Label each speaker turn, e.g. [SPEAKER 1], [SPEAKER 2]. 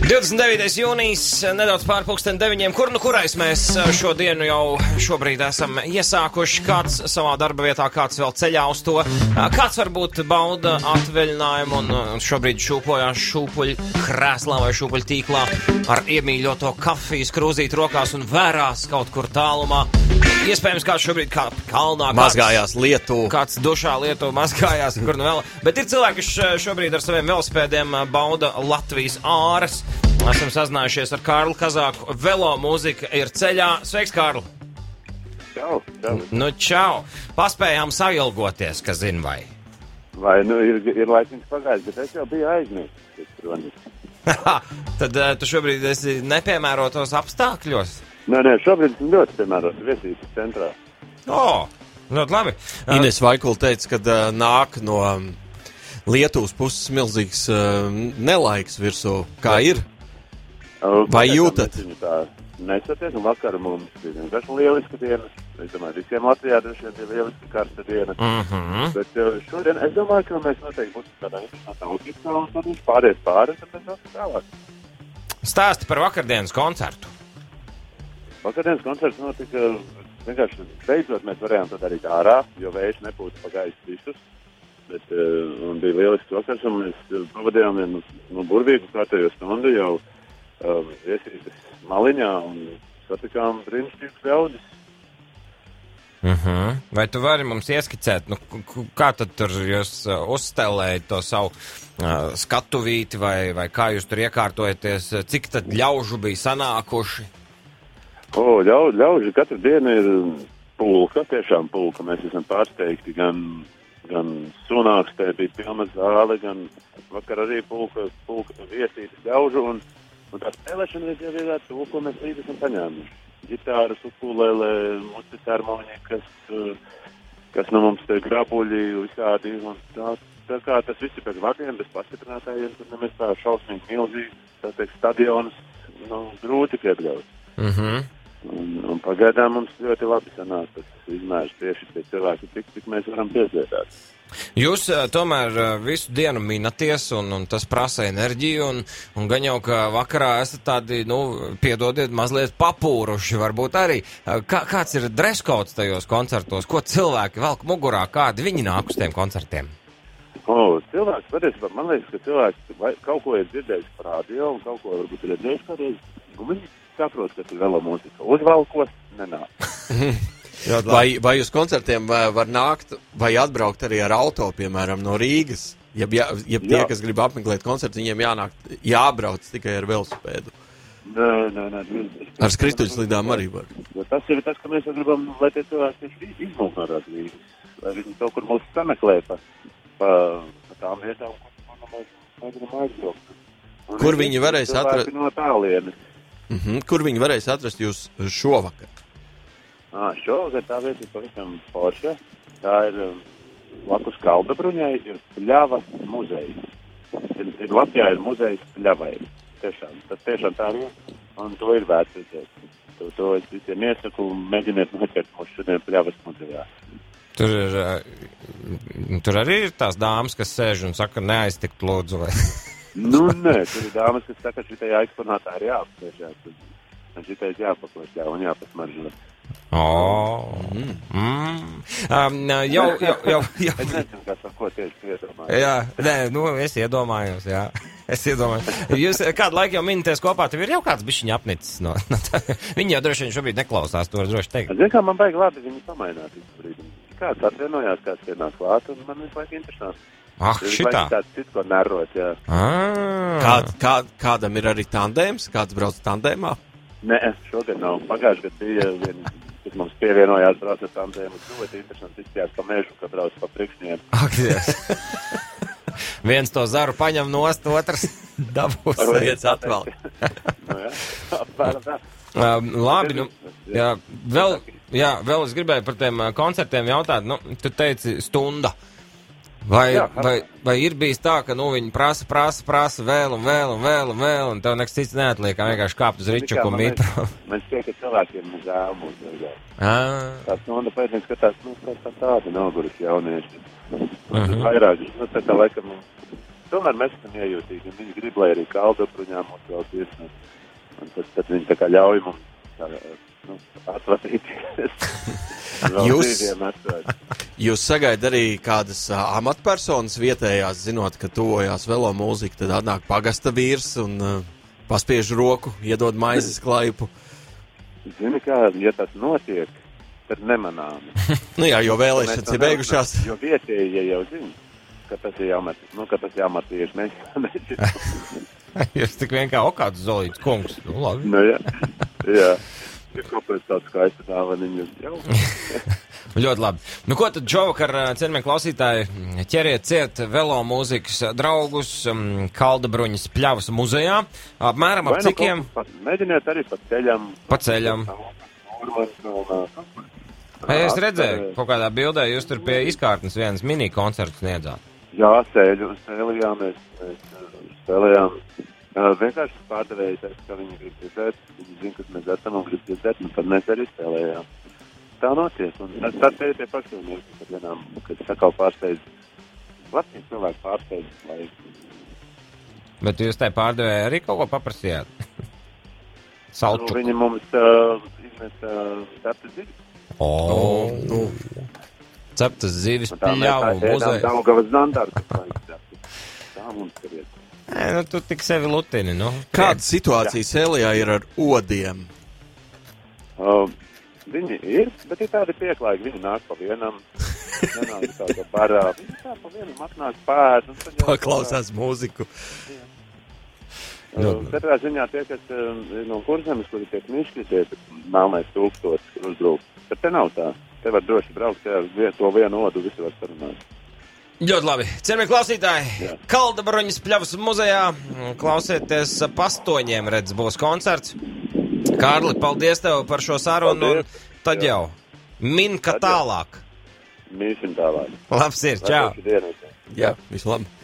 [SPEAKER 1] 29. jūnijas, nedaudz pār 9:00, kurais mēs šo dienu jau šobrīd esam iesākuši, kāds savā darba vietā, kāds vēl ceļā uz to, kāds varbūt bauda atvaļinājumu un šobrīd šūpojās šūpuļu krēslā vai šūpuļu tīklā ar iemīļoto kafijas krūzīti rokās un vērās kaut kur tālumā. Iespējams, kāds šobrīd kā kalnā,
[SPEAKER 2] mazgājās Lietuvu,
[SPEAKER 1] kāds dušā Lietuvu mazgājās, kur nu vēl. Bet ir cilvēki, kas šobrīd ar saviem velospēdiem bauda Latvijas āras. Esam sazinājušies ar Kārli Kazāku. Velo mūzika ir ceļā. Sveiks, Kārli!
[SPEAKER 3] Čau, čau.
[SPEAKER 1] Nu, čau! Paspējām sailgoties, kas zin vai?
[SPEAKER 3] Vai, ir laikins pagājis, bet es jau biju aizmirsis.
[SPEAKER 1] Tad tu šobrīd esi nepiemērotos apstākļos?
[SPEAKER 3] Nē, šobrīd esmu ļoti piemērots viesības centrā.
[SPEAKER 1] Ļoti labi.
[SPEAKER 2] Ines Vaikula teica, ka nāk no Lietuvas puses milzīgs nelaiks virsū. Kā ir? Vai jūtat?
[SPEAKER 3] Nesaties, un vakar mums bija vienkārši lieliska diena. Es domāju, visiem Latvijā droši bija lieliska karsta diena. Bet šodien es domāju, ka mēs noteikti būsim tādā interesantā utikā, un tad viņš pāries pāri, un tad mēs vēl tālāk.
[SPEAKER 1] Stāsti par vakardienas koncertu.
[SPEAKER 3] Vakardienas koncerts notika vienkārši beidzot mēs varējām to darīt ārā, jo vējš nepūta pa gaisu visus. Un bija lielisks vakars, un mēs pavadījām vienu burvīgu kārtējo stundu jau viesības maliņā un satikām brīnišķīgus ļaudis.
[SPEAKER 1] Vai tu vari mums ieskicēt, kā tad tur jūs uzstelējat to savu skatuvīti, vai kā jūs tur iekārtojaties, cik tad ļaužu bija sanākuši?
[SPEAKER 3] Ļauži katru dienu ir pulka, tiešām pulka. Mēs esam pārsteigti, gan Sunākstē bija pilna zāle, gan vakar arī pulka viesības ļaužu, un tā spēlēšana jau ir to, ko mēs līdz esam paņēmuši. Ģitāras, ukulele, muzikas harmonija, kas no mums te grabuļi visādi, un tā kā tas viss ir pēc vārdiem, bez pastiprinātājiem, tad nemēs tā šausmīgi milzīgi, tā teikt, stadionus, grūti iekļaut. Un pagaidām mums ļoti labi sanāk tas izmērs tieši pie cilvēku, cik mēs varam piedziedāt.
[SPEAKER 1] Jūs tomēr visu dienu minaties, un tas prasa enerģiju, un gan jau, ka vakarā esat tādi, piedodiet, mazliet papūruši varbūt arī. Kāds ir dreskods tajos koncertos? Ko cilvēki velk mugurā? Kādi viņi nāk uz tiem koncertiem?
[SPEAKER 3] Cilvēks, patiesībā, man liekas, ka cilvēks kaut ko ir dzirdējis par radio, un kaut ko varbūt ir redzējis kādreiz, un viņi saprot, ka tur velo mūzika uzvalkos, nenāk.
[SPEAKER 2] Vai uz koncertiem var nākt vai atbraukt arī ar auto, piemēram, no Rīgas? Ja tie, kas grib apmeklēt koncertu, viņiem jābrauc tikai ar velosipēdu.
[SPEAKER 3] Nē.
[SPEAKER 2] Ar skrituļslidām arī var.
[SPEAKER 3] Tas ir tas, ka mēs gribam, lai tie cilvēki izmūk no tās Rīgas. Lai viņi kaut kur mūs sameklē pa tām vietām, kur mēs aizbraukt.
[SPEAKER 2] Kur viņi varēs atrast?
[SPEAKER 3] No tālienes.
[SPEAKER 2] Kur viņi varēs atrast jūs šovakar?
[SPEAKER 3] Šovakar tā vieta ir pavisam forša. Tā ir blakus Kaldabruņai, ir Pļava muzejs. Latvijā ir muzejs Pļavai. Tas tiešām tā ir, un to ir vērts redzēt. To es visiem iesaku, mēģiniet noķert mūsu šodien Pļavas muzejā.
[SPEAKER 1] Tur arī ir tās dāmas, kas sēž un saka, neaiztikt lūdzu, vai?
[SPEAKER 3] Nē, tur ir dāmas, kas saka, ka šitajā eksponātā ir jāapsēžās. Šitais jāpaklašļā un jāpasmaržo.
[SPEAKER 1] Jau.
[SPEAKER 3] Es nezinu, kas ar ko tieši iedomājos.
[SPEAKER 1] Es iedomājos, jā. Jūs kādu laiku jau minities kopā, tev ir jau kāds bišķiņa apnicis no tā. Viņi jau droši vien šobrīd neklausās, to var droši teikt.
[SPEAKER 3] Zin, kā man baigi labi viņi pamaināt visu brīdi. Kāds atvienojās, kāds ienāk klāt, un man visu laiku interesanti.
[SPEAKER 1] Šitā.
[SPEAKER 3] Tāds cits, ko nerot, jā.
[SPEAKER 2] Kādam ir arī tandēms? Kāds brauc tandēmā?
[SPEAKER 3] Nē, šogad nav. Pagājuši, kad bija kad mums pievienojās brauc ar tandēmu. Ļoti interesanti izskatījās pa mežu, ka brauc pa priekšņiem.
[SPEAKER 1] Viens to zaru paņem nost, otrs dabūs.
[SPEAKER 2] Viens atvēl.
[SPEAKER 3] Apmēram tā.
[SPEAKER 1] Labi, vēl es gribēju par tiem koncertiem jautāt. Tu teici stunda. Vai ir bijis tā, ka viņi prasa vēl un tev nekas cits neatliek, kā vienkārši kāpt uz ričuku un mitru?
[SPEAKER 3] Man šķiet, ka cilvēkiem ir žēl mūs vajag. Tāds nonda pēdējais skatās, tādi noguris jaunieši. Vairāk, tā kā laikam tomēr mēs esam iejūtīgi, un viņi grib, lai arī Kaldabruņā mums vēl tiesnēs. Un tad viņi tā kā ļauj mums atvasīties.
[SPEAKER 2] Jūs sagaidat arī kādas amatpersonas vietējās, zinot, ka tuvojās velo mūzika, tad atnāk pagasta vīrs un paspiež roku, iedod maizes klaipu.
[SPEAKER 3] Zini kā, ja tas notiek, tad nemanāmi.
[SPEAKER 2] Nu jā, jo vēlēšanas ir beigušās.
[SPEAKER 3] Jo vietējie jau zina, ka tas ir jāmatieši. Mēs
[SPEAKER 1] Jūs tik vien kā okāds Zolīts kungs. Nu, labi.
[SPEAKER 3] Nu, jā. Ir kāpēc tāds skaists dāvaniņu jau.
[SPEAKER 1] Ļoti labi. Nu, ko tad šovakar, cienījamie klausītāji, ķeriet ciet velo mūzikas draugus Kaldabruņas pļavas muzejā. Apmēram ap cikiem?
[SPEAKER 3] Mēģiniet arī pa ceļam.
[SPEAKER 1] Pa ceļam. Es redzēju, kaut kādā bildē jūs tur pie izkārtnes vienas mini koncertu sniedzāt.
[SPEAKER 3] Jā, spēlējām, mēs spēlējām. Vienkārši pārdevējis, ka viņi grib dzirdēt, viņi zina, kas mēs esam un grib dzirdēt, un tad mēs arī spēlējām. Tā notiek, un tad te ir tie pašķilnieki, kad vienām, kad sakau pārsteidz, Latvijas cilvēku pārsteidz, lai...
[SPEAKER 1] Bet jūs tai pārdevēja arī kaut ko paprasījāt? Salčuku.
[SPEAKER 3] Viņi mums iznes ceptas zivis.
[SPEAKER 1] Ceptas zivis pļauju muzeja.
[SPEAKER 3] Daugavas zandaru, kas vajag ceptas. Tā mums ir iet.
[SPEAKER 1] Nu, tu tik sevi lutini, nu.
[SPEAKER 2] Kāda situācija Sēlijā ir ar odiem?
[SPEAKER 3] Viņi ir, bet ir tādi pieklājīgi. Viņi nāk pa vienam, nenāk tāda barā. Viņi tā pa vienam atnāk pār.
[SPEAKER 2] Paklausās mūziku.
[SPEAKER 3] Katrā ziņā tie, kas no Kurzemes, kuri tiek mišķi, tie melnais tūkstots uzbrūk. Bet te nav tā. Te var droši braukt, to vienu odu visi var sarunāt.
[SPEAKER 1] Ļoti labi. Cienījamie klausītāji, Kaldabruņas pļavas muzejā klausieties pastoņiem, redz, būs koncerts. Kārli, paldies tev par šo sarunu, un tad jau min, ka tālāk.
[SPEAKER 3] Mīsim tālāk.
[SPEAKER 1] Labs ir, čau.
[SPEAKER 2] Jā, visu labi.